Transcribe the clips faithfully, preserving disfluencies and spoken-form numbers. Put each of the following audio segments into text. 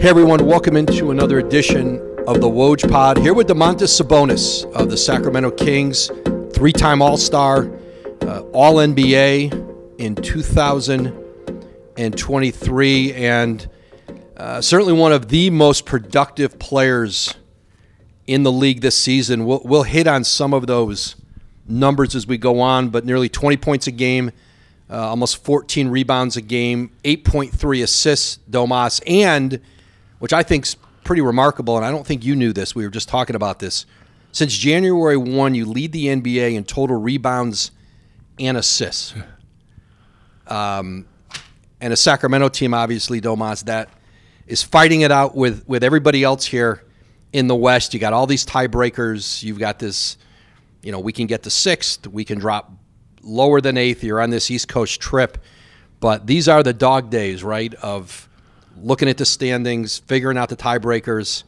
Hey everyone, welcome into another edition of the Woj Pod. Here with Domantas Sabonis of the Sacramento Kings, three-time All-Star, uh, All-N B A in two thousand twenty-three, and uh, certainly one of the most productive players in the league this season. We'll, we'll hit on some of those numbers as we go on, but nearly twenty points a game, uh, almost fourteen rebounds a game, eight point three assists, Domas, and which I think is pretty remarkable, and I don't think you knew this. We were just talking about this. Since January first, you lead the N B A in total rebounds and assists. Um, and a Sacramento team, obviously, Domas, that is fighting it out with, with everybody else here in the West. You got all these tiebreakers. You've got this, you know, we can get to sixth. We can drop lower than eighth. You're on this East Coast trip. But these are the dog days, right, of looking at the standings, figuring out the tiebreakers,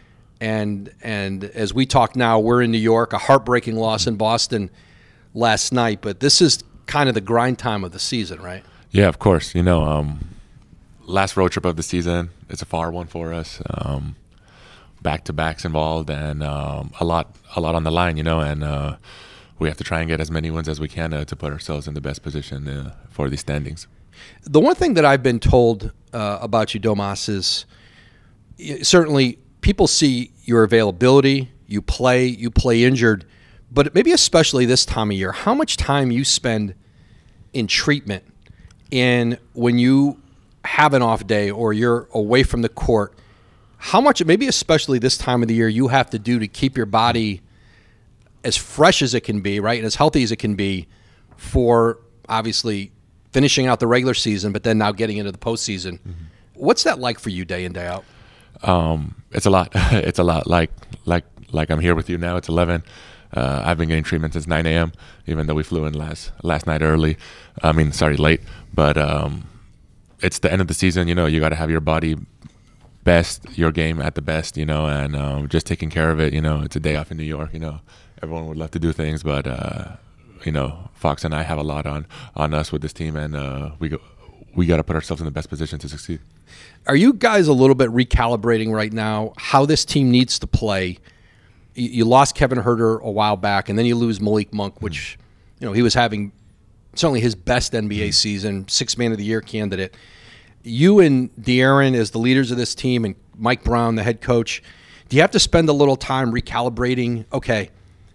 and and as we talk now, we're in New York, a heartbreaking loss in Boston last night, but this is kind of the grind time of the season, right? Yeah, of course. You know, um, last road trip of the season, it's a far one for us. Um, back-to-backs involved, and um, a lot a lot on the line, you know, and uh, we have to try and get as many wins as we can uh, to put ourselves in the best position uh, for these standings. The one thing that I've been told uh, about you, Domas, is certainly people see your availability, you play, you play injured, but maybe especially this time of year, how much time you spend in treatment and when you have an off day or you're away from the court, how much, maybe especially this time of the year, you have to do to keep your body as fresh as it can be, right, and as healthy as it can be for obviously finishing out the regular season, but then now getting into the postseason. Mm-hmm. What's that like for you day in, day out? Um, it's a lot. It's a lot. Like like like I'm here with you now. It's eleven. Uh, I've been getting treatment since nine a.m., even though we flew in last last night early. I mean, sorry, late. But um, it's the end of the season. You know, you got to have your body best, your game at the best, you know, and um, just taking care of it. You know, it's a day off in New York. You know, everyone would love to do things, but uh, you know, Fox and I have a lot on, on us with this team, and uh, we go, we got to put ourselves in the best position to succeed. Are you guys a little bit recalibrating right now how this team needs to play? You, you lost Kevin Huerter a while back, and then you lose Malik Monk, which, mm. you know, he was having certainly his best N B A mm. season, sixth man of the year candidate. You and De'Aaron as the leaders of this team, and Mike Brown, the head coach, do you have to spend a little time recalibrating? Okay,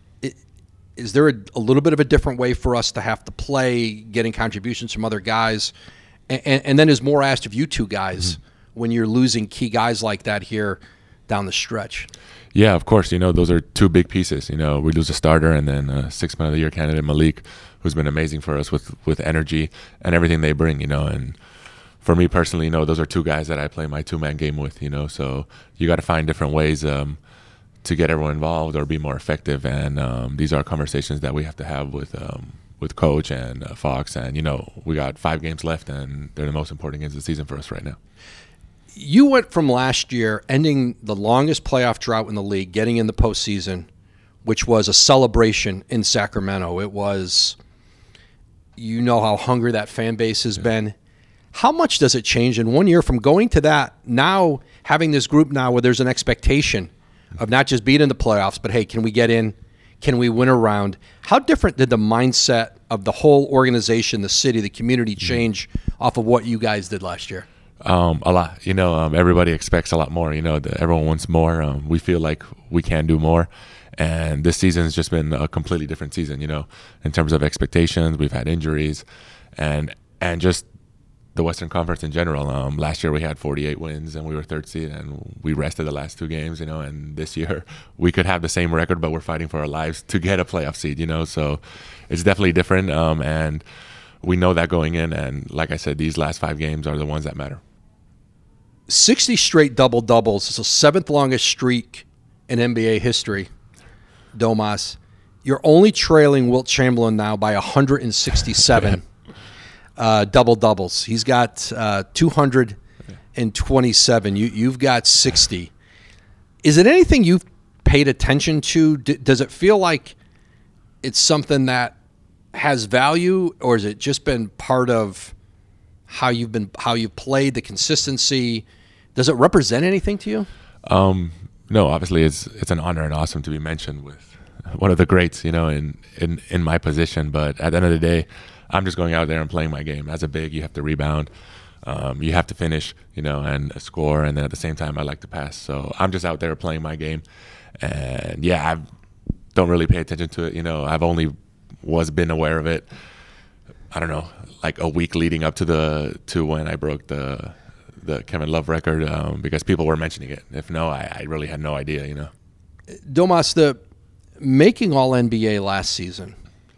is there a, a little bit of a different way for us to have to play, getting contributions from other guys? And, and, and then is more asked of you two guys mm-hmm. when you're losing key guys like that here down the stretch? Yeah, of course. You know, those are two big pieces. You know, we lose a starter and then a sixth man of the year candidate, Malik, who's been amazing for us with, with energy and everything they bring, you know. And for me personally, you know, those are two guys that I play my two-man game with, you know. So you got to find different ways um, to get everyone involved or be more effective, and um, these are conversations that we have to have with um, with coach and uh, Fox, and you know, we got five games left and they're the most important games of the season for us right now. You went from last year ending the longest playoff drought in the league, getting in the postseason, which was a celebration in Sacramento. It was, you know how hungry that fan base has yeah. been. How much does it change in one year from going to that, now having this group now where there's an expectation of not just being in the playoffs, but hey, can we get in? Can we win a round? How different did the mindset of the whole organization, the city, the community change off of what you guys did last year? Um, a lot. You know, um, everybody expects a lot more. You know, the, everyone wants more. Um, we feel like we can do more. And this season has just been a completely different season, you know, in terms of expectations. We've had injuries and and just the Western Conference in general. Um, last year we had forty-eight wins and we were third seed and we rested the last two games, you know, and this year we could have the same record, but we're fighting for our lives to get a playoff seed, you know, so it's definitely different. Um, and we know that going in. And like I said, these last five games are the ones that matter. sixty straight double-doubles. It's the seventh longest streak in N B A history, Domas. You're only trailing Wilt Chamberlain now by one hundred sixty-seven. Uh, double doubles. He's got uh, two hundred twenty-seven. You you've got sixty. Is it anything you've paid attention to? D- does it feel like it's something that has value, or has it just been part of how you've been how you've played, the consistency, Does it represent anything to you? Um, no, obviously it's it's an honor and awesome to be mentioned with one of the greats, you know, in, in, in my position. But at the end of the day, I'm just going out there and playing my game. As a big, you have to rebound. Um, you have to finish, you know, and score. And then at the same time, I like to pass. So I'm just out there playing my game. And, yeah, I don't really pay attention to it. You know, I've only was been aware of it, I don't know, like a week leading up to the to when I broke the the Kevin Love record um, because people were mentioning it. If no, I, I really had no idea, you know. Domas, the making all N B A last season,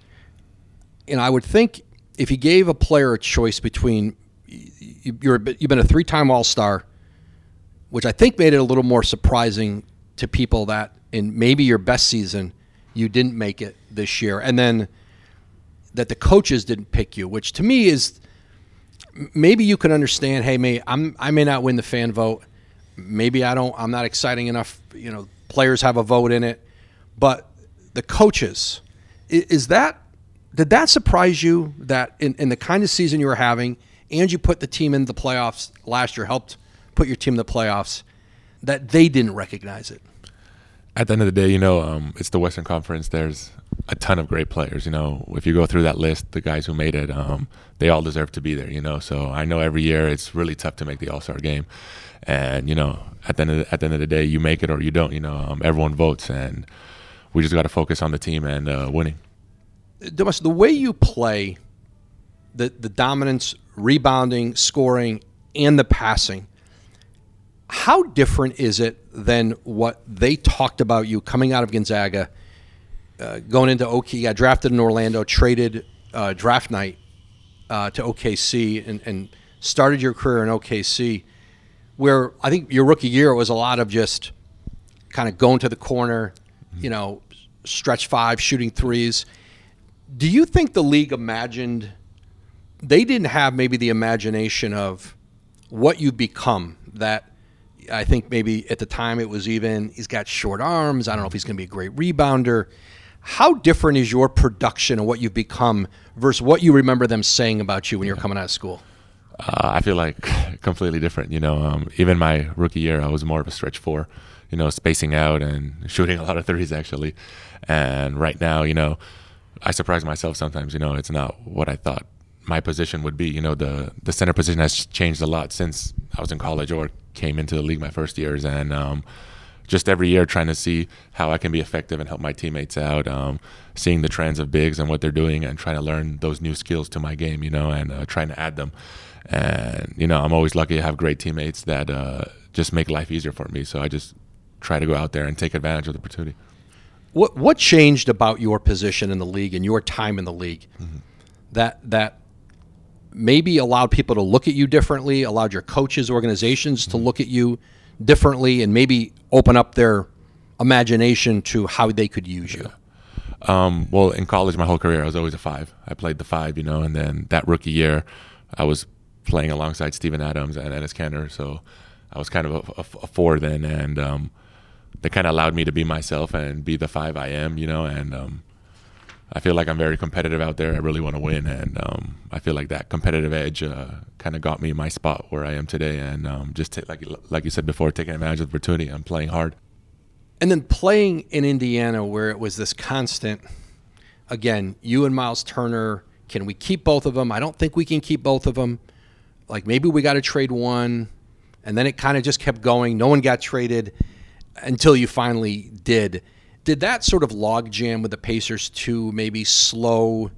and I would think if you gave a player a choice between you're you've been a three-time All-Star, which I think made it a little more surprising to people that in maybe your best season you didn't make it this year, and then that the coaches didn't pick you, which to me is maybe you can understand. Hey, may I'm I may not win the fan vote. Maybe I don't. I'm not exciting enough. You know, players have a vote in it, but the coaches, is that did that surprise you that in, in the kind of season you were having, and you put the team in the playoffs last year, helped put your team in the playoffs, that they didn't recognize it? At the end of the day, you know, um, it's the Western Conference. There's a ton of great players. You know, if you go through that list, the guys who made it, um, they all deserve to be there. You know, so I know every year it's really tough to make the All-Star game, and you know, at the end of the, at the end of the day, you make it or you don't. You know, um, everyone votes, and we just got to focus on the team and uh, winning. Domas, the way you play, the the dominance, rebounding, scoring, and the passing, how different is it than what they talked about you coming out of Gonzaga, uh, going into O K C? You got drafted in Orlando, traded uh, draft night uh, to O K C, and, and started your career in O K C, where I think your rookie year was a lot of just kind of going to the corner, you know, stretch five, shooting threes. Do you think the league imagined, they didn't have maybe the imagination of what you become, that I think maybe at the time it was even, he's got short arms, I don't know if he's going to be a great rebounder. How different is your production and what you've become versus what you remember them saying about you when you were coming out of school? Uh, I feel like completely different. You know, um, even my rookie year, I was more of a stretch four, you know, spacing out and shooting a lot of threes actually. And right now, you know, I surprise myself sometimes. You know, it's not what I thought my position would be. You know, the the center position has changed a lot since I was in college or came into the league my first years, and um, just every year trying to see how I can be effective and help my teammates out, um, seeing the trends of bigs and what they're doing and trying to learn those new skills to my game, you know, and uh, trying to add them. And, you know, I'm always lucky to have great teammates that uh, just make life easier for me. So I just try to go out there and take advantage of the opportunity. What what changed about your position in the league and your time in the league mm-hmm. that that maybe allowed people to look at you differently, allowed your coaches, organizations mm-hmm. to look at you differently, and maybe open up their imagination to how they could use you? Um, well, in college, my whole career, I was always a five. I played the five, you know, and then that rookie year, I was playing alongside Steven Adams and Enes Kanter, so I was kind of a, a, a four then, and um, they kind of allowed me to be myself and be the five I am, you know, and um, I feel like I'm very competitive out there. I really want to win, and um, I feel like that competitive edge uh, kind of got me my spot where I am today, and um, just t- like like you said before, taking advantage of the opportunity. I'm playing hard. And then playing in Indiana where it was this constant, again, you and Miles Turner, can we keep both of them? I don't think we can keep both of them. Like maybe we got to trade one, and then it kind of just kept going. No one got traded until you finally did. Did that sort of logjam with the Pacers to maybe slow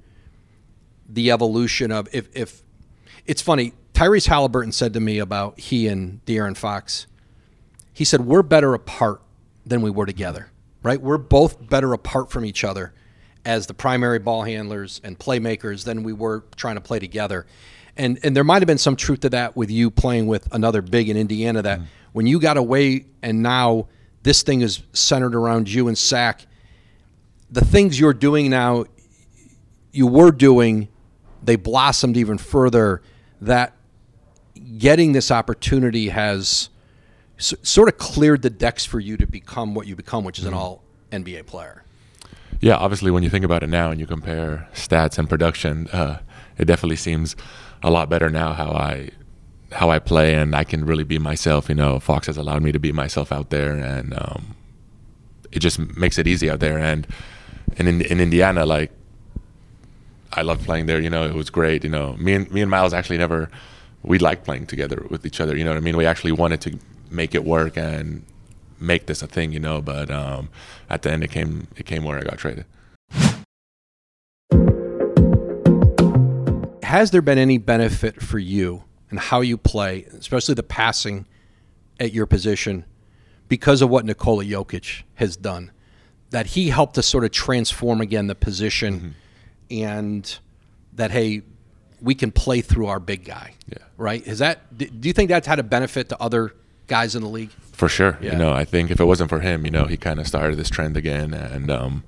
the evolution of if, if it's funny, Tyrese Halliburton said to me about he and De'Aaron Fox, he said, we're better apart than we were together, right? We're both better apart from each other as the primary ball handlers and playmakers than we were trying to play together. And and there might have been some truth to that with you playing with another big in Indiana, that mm. when you got away and now this thing is centered around you and Sack, the things you're doing now, you were doing, they blossomed even further, that getting this opportunity has s- sort of cleared the decks for you to become what you become, which is an all N B A player. Yeah, obviously when you think about it now and you compare stats and production, uh, it definitely seems a lot better now how I how I play, and I can really be myself. You know, Fox has allowed me to be myself out there, and um, it just makes it easy out there. And and in, in Indiana, like, I loved playing there. You know, it was great. You know, me and me and Miles actually never we liked playing together with each other. You know what I mean? We actually wanted to make it work and make this a thing. You know, but um, at the end, it came it came where I got traded. Has there been any benefit for you and how you play, especially the passing at your position, because of what Nikola Jokic has done? That he helped to sort of transform again the position, mm-hmm. and that, hey, we can play through our big guy. Yeah. Right? Is that? Do you think that's had a benefit to other guys in the league? For sure. Yeah. You know, I think if it wasn't for him, you know, he kind of started this trend again, and um,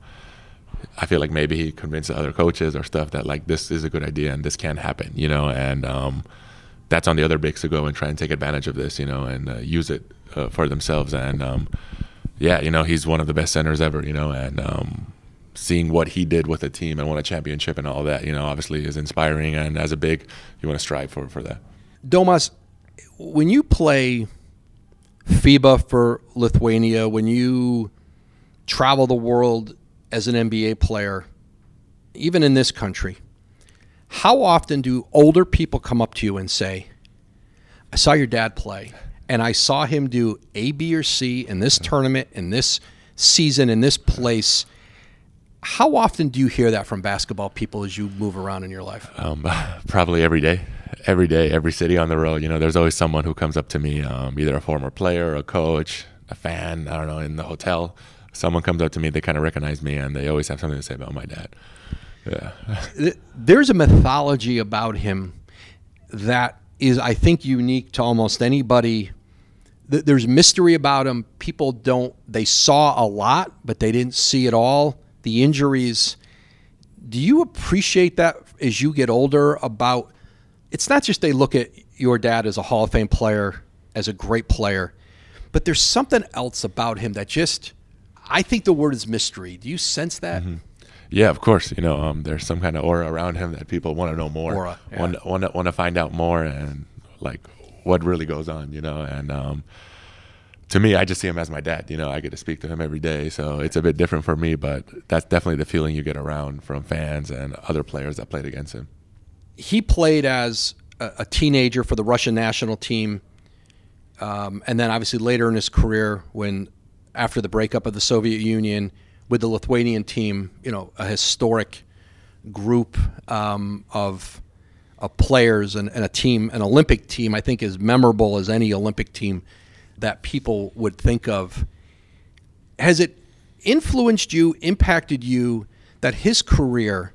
I feel like maybe he convinced the other coaches or stuff that, like, this is a good idea and this can happen, you know, and um, that's on the other bigs to go and try and take advantage of this, you know, and uh, use it uh, for themselves. And um, yeah, you know, he's one of the best centers ever, you know, and um, seeing what he did with the team and won a championship and all that, you know, obviously is inspiring. And as a big, you want to strive for, for that. Domas, when you play FIBA for Lithuania, when you travel the world as an N B A player, even in this country, how often do older people come up to you and say, I saw your dad play, and I saw him do A, B, or C in this tournament, in this season, in this place? How often do you hear that from basketball people as you move around in your life? Um, probably every day. Every day, every city on the road. You know, there's always someone who comes up to me, um, either a former player, a coach, a fan, I don't know, in the hotel. Someone comes up to me, they kind of recognize me, and they always have something to say about my dad. Yeah. There's a mythology about him that is, I think, unique to almost anybody. There's mystery about him. People don't, they saw a lot, but they didn't see it all. The injuries. Do you appreciate that as you get older about, it's not just they look at your dad as a Hall of Fame player, as a great player, but there's something else about him that just, I think the word is mystery. Do you sense that? Mm-hmm. Yeah, of course. You know, um, there's some kind of aura around him that people want to know more, aura, yeah. want want to want to find out more, and like what really goes on. You know, and um, to me, I just see him as my dad. You know, I get to speak to him every day, so it's a bit different for me. But that's definitely the feeling you get around from fans and other players that played against him. He played as a, a teenager for the Russian national team, um, and then obviously later in his career, when after the breakup of the Soviet Union, with the Lithuanian team, you know, a historic group um, of of players and, and a team, an Olympic team, I think as memorable as any Olympic team that people would think of. Has it influenced you, impacted you, that his career,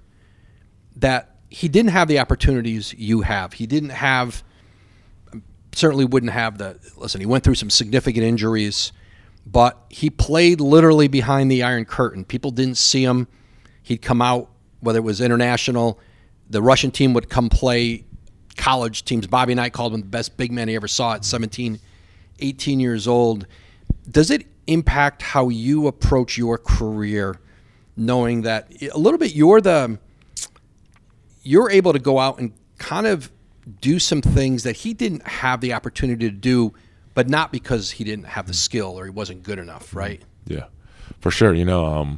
that he didn't have the opportunities you have? He didn't have, certainly wouldn't have the, listen, he went through some significant injuries, but he played literally behind the Iron Curtain. People didn't see him. He'd come out, whether it was international, the Russian team would come play college teams. Bobby Knight called him the best big man he ever saw at seventeen, eighteen years old. Does it impact how you approach your career, knowing that a little bit you're the, you're able to go out and kind of do some things that he didn't have the opportunity to do, but not because he didn't have the skill or he wasn't good enough, right? Yeah, for sure. You know, um,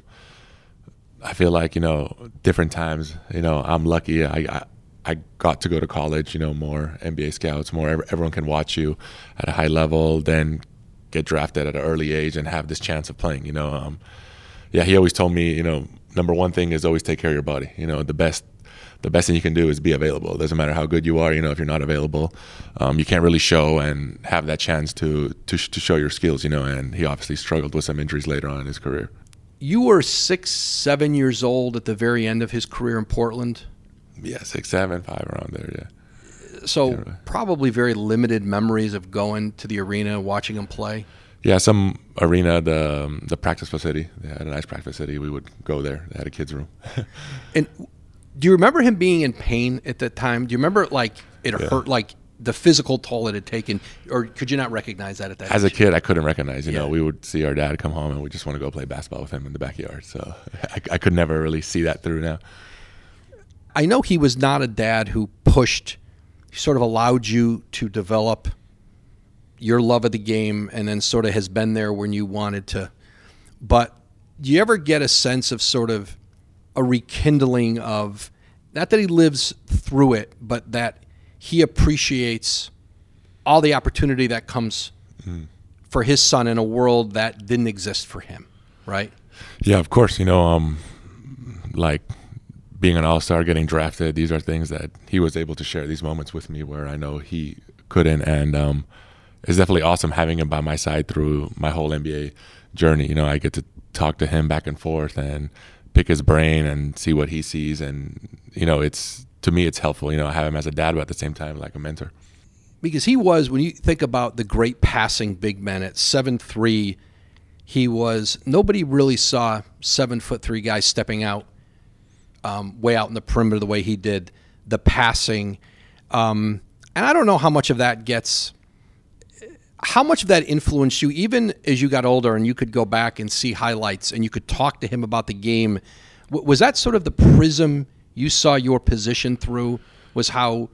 I feel like, you know, different times, you know, I'm lucky. I, I I got to go to college, you know, more N B A scouts, more everyone can watch you at a high level, then get drafted at an early age and have this chance of playing, you know. Um, yeah, he always told me, you know, number one thing is always take care of your body. You know, the best the best thing you can do is be available. It doesn't matter how good you are, you know, if you're not available, um, you can't really show and have that chance to, to to show your skills, you know, and he obviously struggled with some injuries later on in his career. You were six, seven years old at the very end of his career in Portland? Yeah, six, seven, five, around there, yeah. So yeah, really. Probably very limited memories of going to the arena, watching him play? Yeah, some arena, the um, the practice facility. They had a nice practice facility. We would go there. They had a kid's room. And do you remember him being in pain at that time? Do you remember, like, it yeah. hurt, like, the physical toll it had taken? Or could you not recognize that at that As age? a kid, I couldn't recognize. You yeah. know, we would see our dad come home, and we just want to go play basketball with him in the backyard. So I, I could never really see that through now. I know he was not a dad who pushed he sort of allowed you to develop your love of the game, and then sort of has been there when you wanted to. But do you ever get a sense of sort of a rekindling of, not that he lives through it, but that he appreciates all the opportunity that comes mm. for his son in a world that didn't exist for him, right? Yeah, of course. You know, um, like being an all-star, getting drafted, these are things that he was able to share these moments with me where I know he couldn't. And um, it's definitely awesome having him by my side through my whole N B A journey. You know, I get to talk to him back and forth and pick his brain and see what he sees. And, you know, it's, to me, it's helpful. You know, I have him as a dad, but at the same time, like a mentor. Because he was, when you think about the great passing big men at seven three, he was, nobody really saw seven foot three guys stepping out um, way out in the perimeter the way he did, the passing. Um, and I don't know how much of that gets, how much of that influenced you, even as you got older and you could go back and see highlights and you could talk to him about the game. W- was that sort of the prism you saw your position through, was how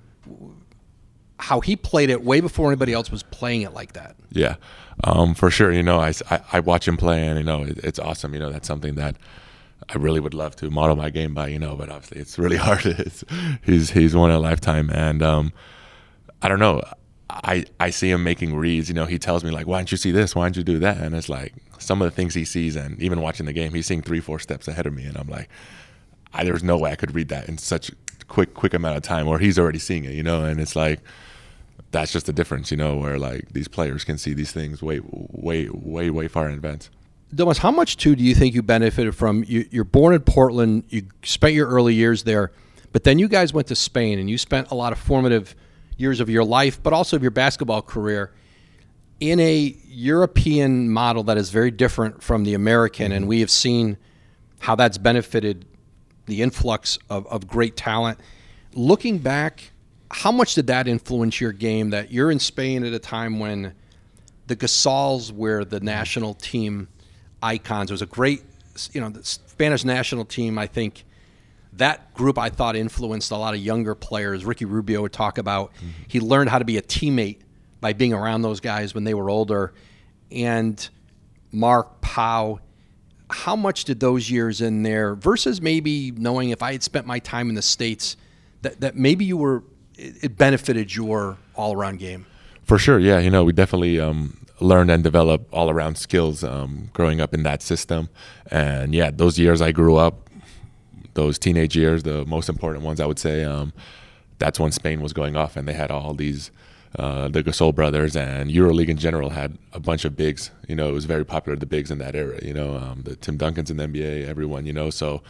how he played it way before anybody else was playing it like that? Yeah, um, for sure. You know, I, I, I watch him play, and, you know, it, it's awesome. You know, that's something that I really would love to model my game by, you know, but obviously it's really hard. It's, he's he's one in a lifetime. And um, I don't know, I, I see him making reads. You know, he tells me, like, why don't you see this? Why don't you do that? And it's like some of the things he sees, and even watching the game, he's seeing three, four steps ahead of me. And I'm like, I, there's no way I could read that in such a quick, quick amount of time, or he's already seeing it, you know? And it's like, that's just the difference, you know, where like these players can see these things way, way, way, way far in advance. Domas, how much too do you think you benefited from? You, you're born in Portland, you spent your early years there, but then you guys went to Spain and you spent a lot of formative years of your life, but also of your basketball career in a European model that is very different from the American, mm-hmm. and we have seen how that's benefited the influx of, of great talent. Looking back, how much did that influence your game, that you're in Spain at a time when the Gasols were the national team icons? It was a great, you know, the Spanish national team, I think that group I thought influenced a lot of younger players. Ricky Rubio would talk about, mm-hmm. he learned how to be a teammate by being around those guys when they were older. And Mark, Pau, how much did those years in there versus maybe knowing if I had spent my time in the States, that, that maybe you were, it benefited your all-around game? For sure, yeah. You know, we definitely um, learned and developed all-around skills um, growing up in that system. And, yeah, those years I grew up, those teenage years, the most important ones, I would say, um, that's when Spain was going off, and they had all these, uh, the Gasol brothers, and EuroLeague in general had a bunch of bigs. You know, it was very popular, the bigs in that era, you know, um, the Tim Duncans in the N B A, everyone, you know, so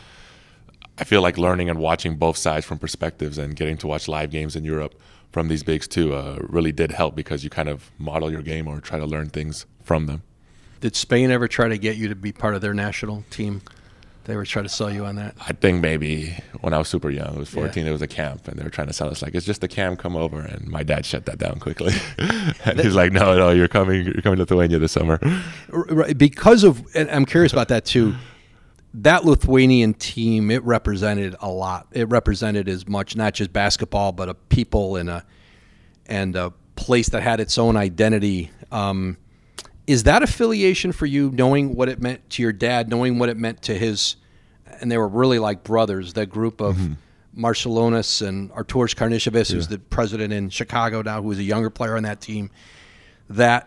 I feel like learning and watching both sides from perspectives and getting to watch live games in Europe from these bigs too uh, really did help, because you kind of model your game or try to learn things from them. Did Spain ever try to get you to be part of their national team? They were trying to sell you on that? I think maybe when I was super young, it was fourteen, yeah. It was a camp, and they were trying to sell us like, it's just a camp, come over. And my dad shut that down quickly. And he's like, no, no, you're coming, you're coming to Lithuania this summer. Because of, and I'm curious about that too, that Lithuanian team, it represented a lot. It represented as much, not just basketball, but a people and a and a place that had its own identity. Um, is that affiliation for you, knowing what it meant to your dad, knowing what it meant to his, and they were really like brothers, that group of mm-hmm. Marcelonis and Arturas Karnišovas, yeah. who's the president in Chicago now, who was a younger player on that team, that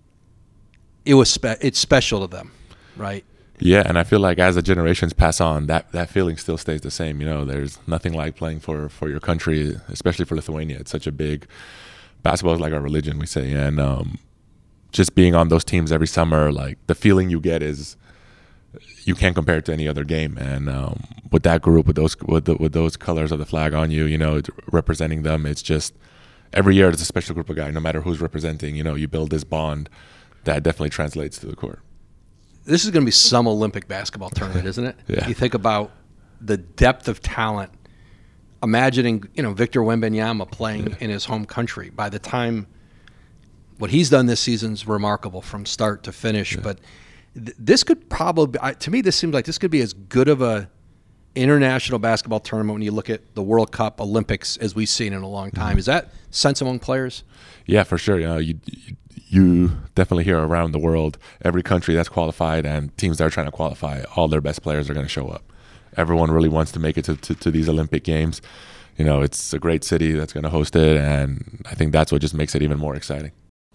it was spe- it's special to them, right? Yeah, and I feel like as the generations pass on, that, that feeling still stays the same. You know, there's nothing like playing for, for your country, especially for Lithuania. It's such a big, basketball is like our religion, we say. And um, just being on those teams every summer, like the feeling you get is, you can't compare it to any other game. And um, with that group, with those with, the, with those colors of the flag on you, you know, it's representing them, it's just, every year it's a special group of guys, no matter who's representing, you know, you build this bond that definitely translates to the court. This is going to be some Olympic basketball tournament, isn't it? Yeah. You think about the depth of talent. Imagining, you know, Victor Wembanyama playing yeah. in his home country. By the time what he's done this season is remarkable from start to finish. Yeah. But th- this could probably, I, to me, this seems like this could be as good of a international basketball tournament when you look at the World Cup, Olympics, as we've seen in a long time. Is that sense among players? Yeah, for sure. You know, you you definitely hear around the world, every country that's qualified and teams that are trying to qualify, all their best players are going to show up. Everyone really wants to make it to, to, to these Olympic Games. You know, it's a great city that's going to host it, and I think that's what just makes it even more exciting.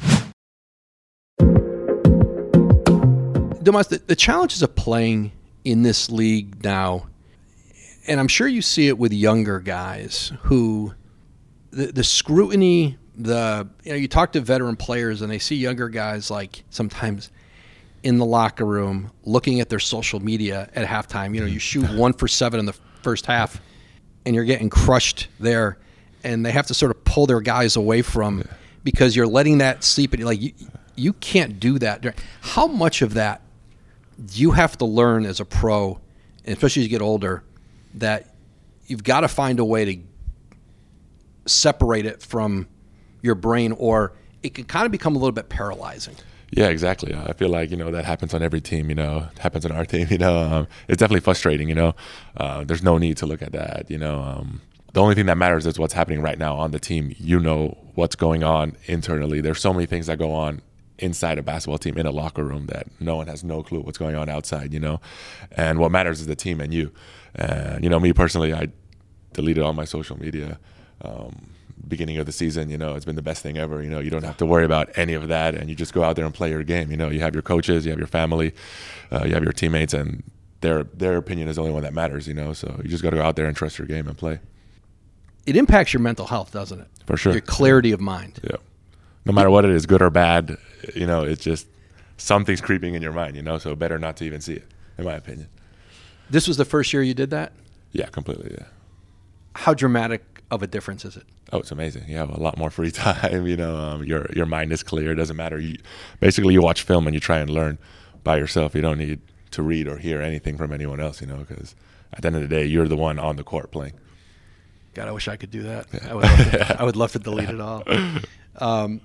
Domas, the, the challenges of playing in this league now, and I'm sure you see it with younger guys who the, the scrutiny, the you know, you talk to veteran players and they see younger guys like sometimes in the locker room looking at their social media at halftime. You know, you shoot one for seven in the first half and you're getting crushed there, and they have to sort of pull their guys away from yeah. because you're letting that seep in. Like you, you can't do that. How much of that do you have to learn as a pro, and especially as you get older, that you've got to find a way to separate it from your brain, or it can kind of become a little bit paralyzing? Yeah, exactly. I feel like, you know, that happens on every team, you know, it happens on our team, you know. Um, it's definitely frustrating, you know. Uh, there's no need to look at that, you know. Um, the only thing that matters is what's happening right now on the team. You know what's going on internally. There's so many things that go on inside a basketball team in a locker room that no one has no clue what's going on outside, you know. And what matters is the team and you. And, you know, me personally, I deleted all my social media um, beginning of the season. You know, it's been the best thing ever. You know, you don't have to worry about any of that, and you just go out there and play your game. You know, you have your coaches, you have your family, uh, you have your teammates, and their their opinion is the only one that matters, you know. So you just got to go out there and trust your game and play. It impacts your mental health, doesn't it? For sure. Your clarity of mind. Yeah. No matter what it is, good or bad, you know, it's just something's creeping in your mind, you know, so better not to even see it, in my opinion. This was the first year you did that? Yeah, completely, yeah. How dramatic of a difference is it? Oh, it's amazing. You have a lot more free time, you know, um, your your mind is clear. It doesn't matter. You, basically, you watch film and you try and learn by yourself. You don't need to read or hear anything from anyone else, you know, because at the end of the day, you're the one on the court playing. God, I wish I could do that. Yeah. I, would love to, I would love to delete it all. Um,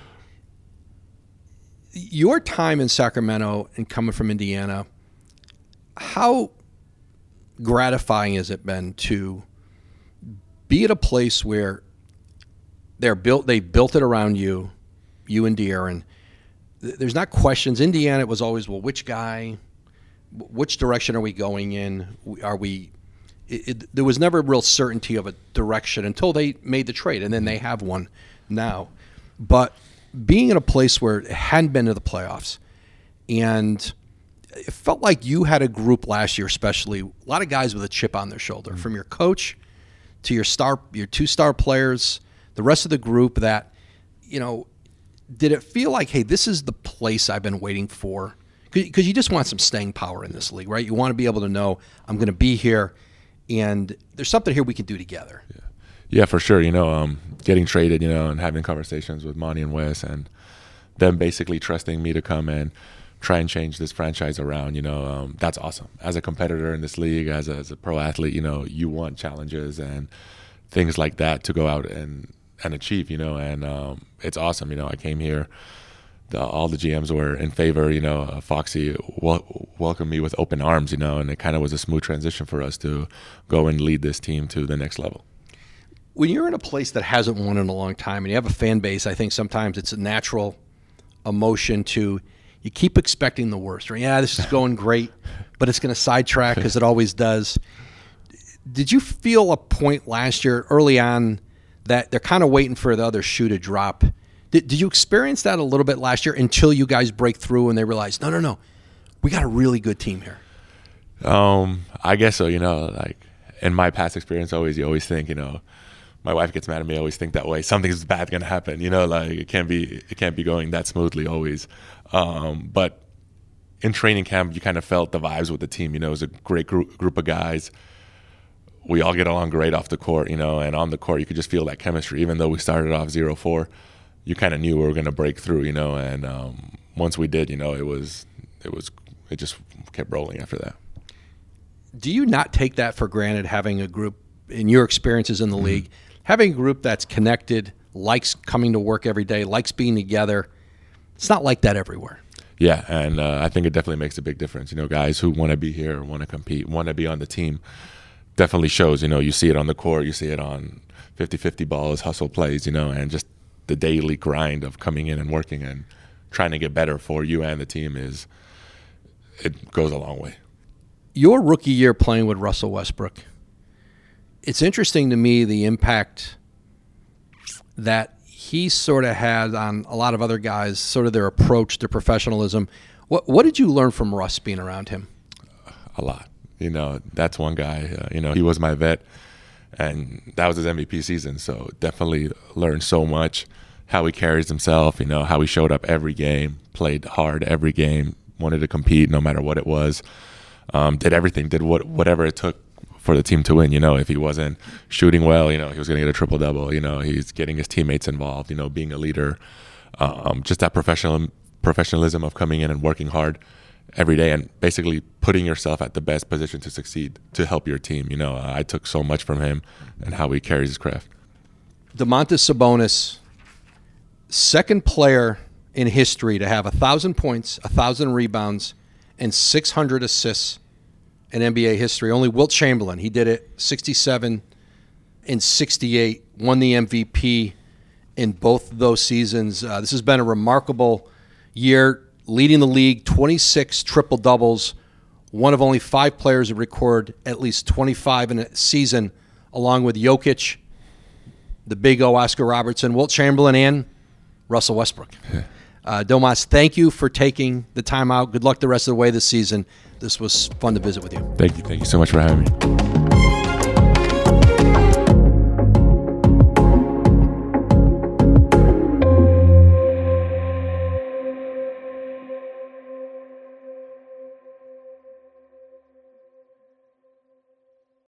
your time in Sacramento and coming from Indiana, how gratifying has it been to be at a place where they're built, they built it around you, you and De'Aaron. There's not questions. Indiana, it was always, well, which guy, which direction are we going in? Are we? It, it, there was never real certainty of a direction until they made the trade, and then they have one now. But being in a place where it hadn't been to the playoffs, and it felt like you had a group last year, especially a lot of guys with a chip on their shoulder, mm-hmm. from your coach to your star, your two star players, the rest of the group. That, you know, did it feel like, hey, this is the place I've been waiting for? Because you just want some staying power in this league, right? You want to be able to know I'm going to be here, and there's something here we can do together. Yeah. Yeah, for sure. You know, um, getting traded, you know, and having conversations with Monty and Wes, and them basically trusting me to come and try and change this franchise around, you know, um, that's awesome. As a competitor in this league, as a, as a pro athlete, you know, you want challenges and things like that to go out and, and achieve, you know, and um, it's awesome. You know, I came here, the, all the G Ms were in favor, you know, uh, Foxy wel- welcomed me with open arms, you know, and it kind of was a smooth transition for us to go and lead this team to the next level. When you're in a place that hasn't won in a long time and you have a fan base, I think sometimes it's a natural emotion to, you keep expecting the worst. Right? Yeah, this is going great, but it's going to sidetrack because it always does. Did you feel a point last year early on that they're kind of waiting for the other shoe to drop? Did, did you experience that a little bit last year until you guys break through and they realize, no, no, no, we got a really good team here? Um, I guess so. You know, like in my past experience, always you always think, you know, my wife gets mad at me. I always think that way. Something's bad gonna happen. You know, like it can't be it can't be going that smoothly always. Um, but in training camp, you kind of felt the vibes with the team. You know, it was a great group group of guys. We all get along great off the court. You know, and on the court, you could just feel that chemistry. Even though we started off zero four, you kind of knew we were gonna break through. You know, and um, once we did, you know, it was it was it just kept rolling after that. Do you not take that for granted? Having a group, in your experiences in the mm-hmm. league, having a group that's connected, likes coming to work every day, likes being together, it's not like that everywhere. Yeah, and uh, I think it definitely makes a big difference. You know, guys who want to be here, want to compete, want to be on the team, definitely shows. You know, you see it on the court, you see it on fifty-fifty balls, hustle plays, you know, and just the daily grind of coming in and working and trying to get better for you and the team is, it goes a long way. Your rookie year playing with Russell Westbrook, it's interesting to me the impact that he sort of had on a lot of other guys, sort of their approach, their professionalism. What what did you learn from Russ being around him? A lot. You know, that's one guy. Uh, you know, he was my vet, and that was his M V P season. So definitely learned so much. How he carries himself. You know, how he showed up every game, played hard every game, wanted to compete no matter what it was. Um, did everything, did what whatever it took for the team to win. You know, if he wasn't shooting well, you know, he was going to get a triple double. You know, he's getting his teammates involved. You know, being a leader. Um, just that professional professionalism of coming in and working hard every day and basically putting yourself at the best position to succeed, to help your team. You know, I took so much from him and how he carries his craft. Domantas Sabonis, second player in history to have one thousand points, one thousand rebounds, and six hundred assists in N B A history. Only Wilt Chamberlain, he did it, sixty-seven and sixty-eight, won the M V P in both of those seasons. Uh, this has been a remarkable year, leading the league, twenty-six triple-doubles, one of only five players to record at least twenty-five in a season, along with Jokic, the big O, Oscar Robertson, Wilt Chamberlain, and Russell Westbrook. Uh, Domas, thank you for taking the time out. Good luck the rest of the way this season. This was fun to visit with you. Thank you. Thank you so much for having me.